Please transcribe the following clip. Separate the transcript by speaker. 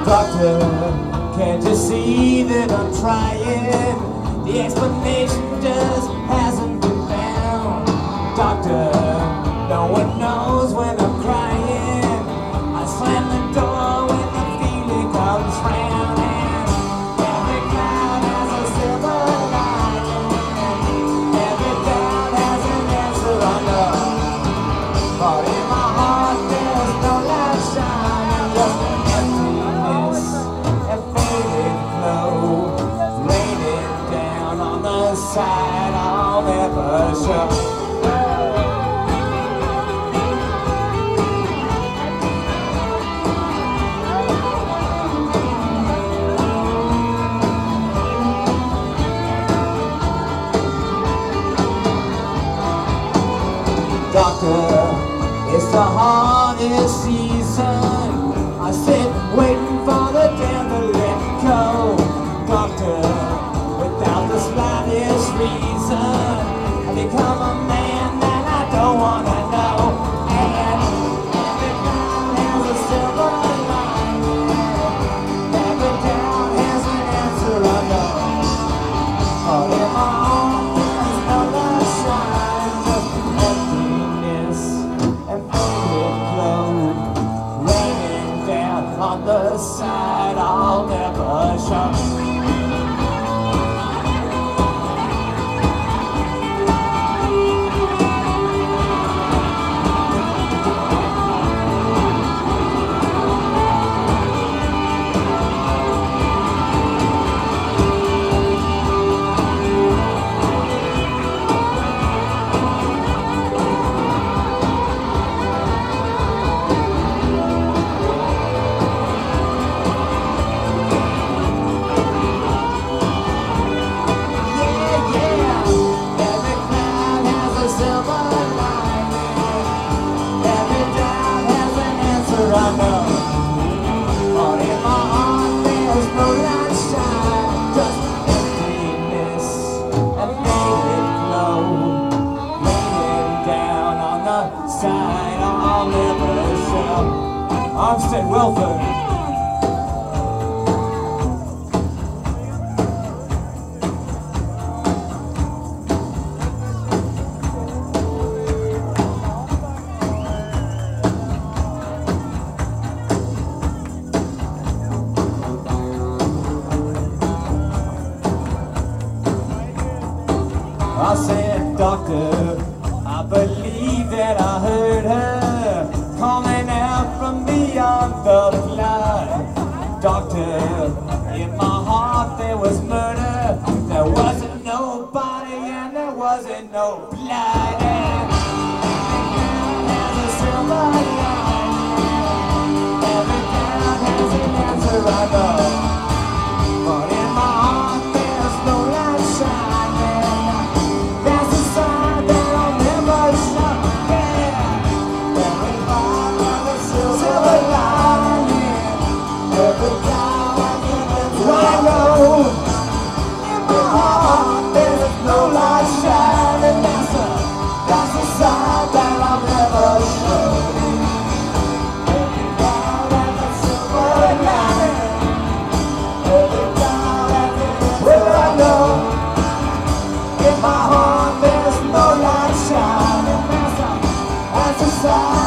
Speaker 1: Doctor, can't you see that I'm trying? The explanation just hasn't been found. Doctor, no one knows when I'm crying. I slam the door when the feeling comes round. And every cloud has a silver lining. Every doubt has an answer I know. But in my heart there's no light shining, just emptiness and faded glow, raining down on the side I'll never show. Doctor, it's the hardest season. I sit waiting for the devil to let go. Doctor, without the slightest reason, I become a man that I don't wanna know. And every cloud has a silver lining. Every doubt has an answer I know. But in my heart there's no light shine, just emptiness and faded glow, raining down on the side I'll never show. I know, but in my heart there's no light shine, just emptiness and faded glow, raining down on the side I'll never show. Armstead Wilford. I said, doctor, I believe that I heard her calling out from beyond the flood. Doctor, in my heart there was murder. There wasn't nobody and there wasn't no blood. And every cloud has a silver lining. Every cloud has an answer I know. But in my heart there's no light shining.
Speaker 2: My heart, there's no light shining. That's a sign.